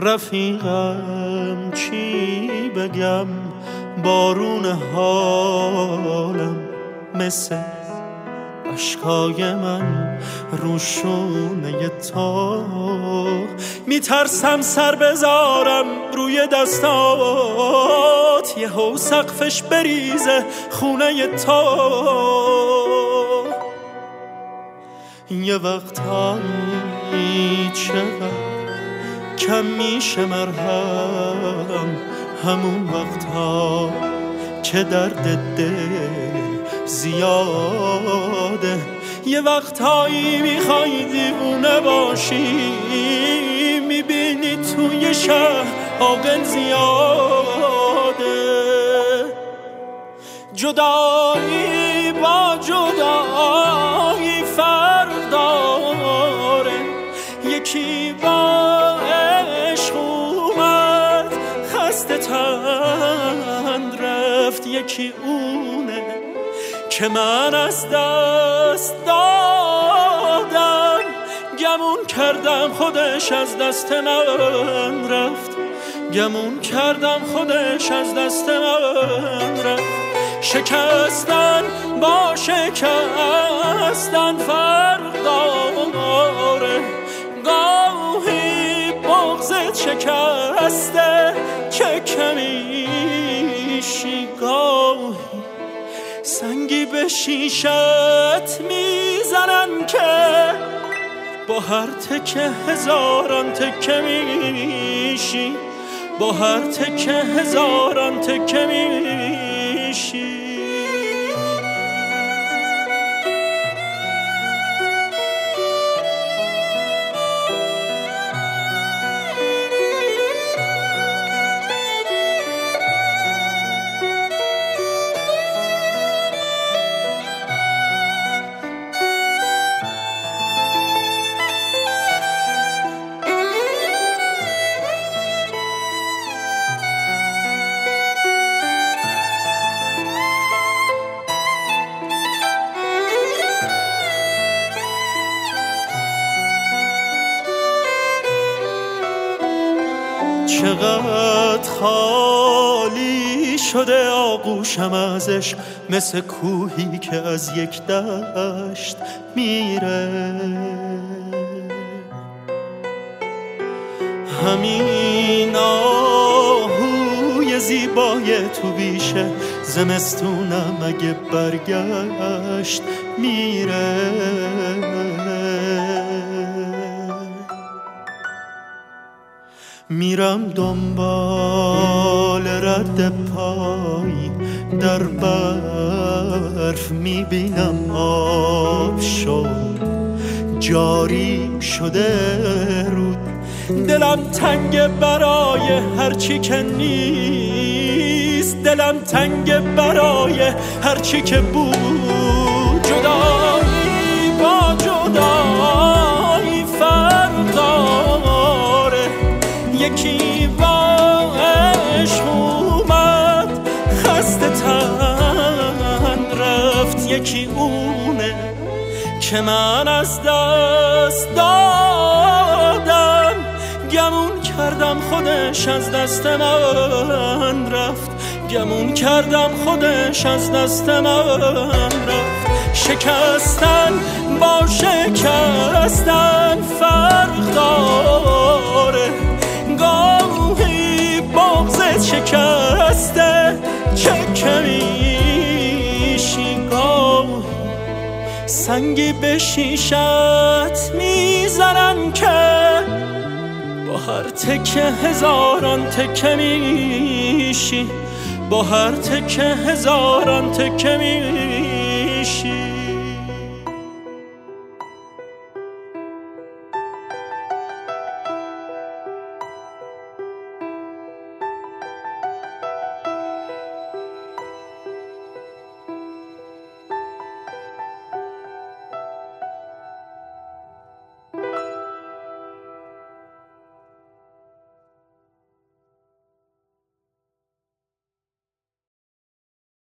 رفیقم چی بگم، بارون حالم مثل اشکای من روشونه تو. میترسم سر بذارم روی دستات، یهو سقفش بریزه خونه تو. یه وقتایی چقدر کم میشه مرهم، همون وقتا که درد دل زیاده. یه وقتایی میخوای دیوونه باشی، میبینی توی شهر عاقل زیاده. جدایی با جدایی فرق داره، یکی با عشق اومد خسته تن رفت، یکی اونه که من از دست دادم. گمون کردم خودش از دست من رفت، گمون کردم خودش از دست من رفت. شکستن با شکستن فرق داره، گاهی بغضت شکسته که کمیشی، گاهی سنگی به شیشت میزنن که با هر تکه هزاران تکه میشی، با هر تکه هزاران تکه میشی. چقدر خالی شده آغوشم ازش، مثل کوهی که از یک دشت میره. همین آهوی زیبای تو بیشه، زمستونم اگه برگشت میره. میرم دنبال رد پای در برف، میبینم آب شد جاری شده رود. دلم تنگ برای هرچی که نیست، دلم تنگ برای هرچی که بود. جدایی با جدایی فرق داره، یکی با عشق اومد خسته تن رفت، یکی اونه که من از دست دادم. گمون کردم خودش از دست من رفت، گمون کردم خودش از دست من رفت. شکستن با شکستن فرق داره، گاهی بغضت شکسته چه کمیشی، گاهی سنگی به شیشت میزنن که با هر تکه هزاران تکه میشی، با هر تکه هزاران تکه میشی.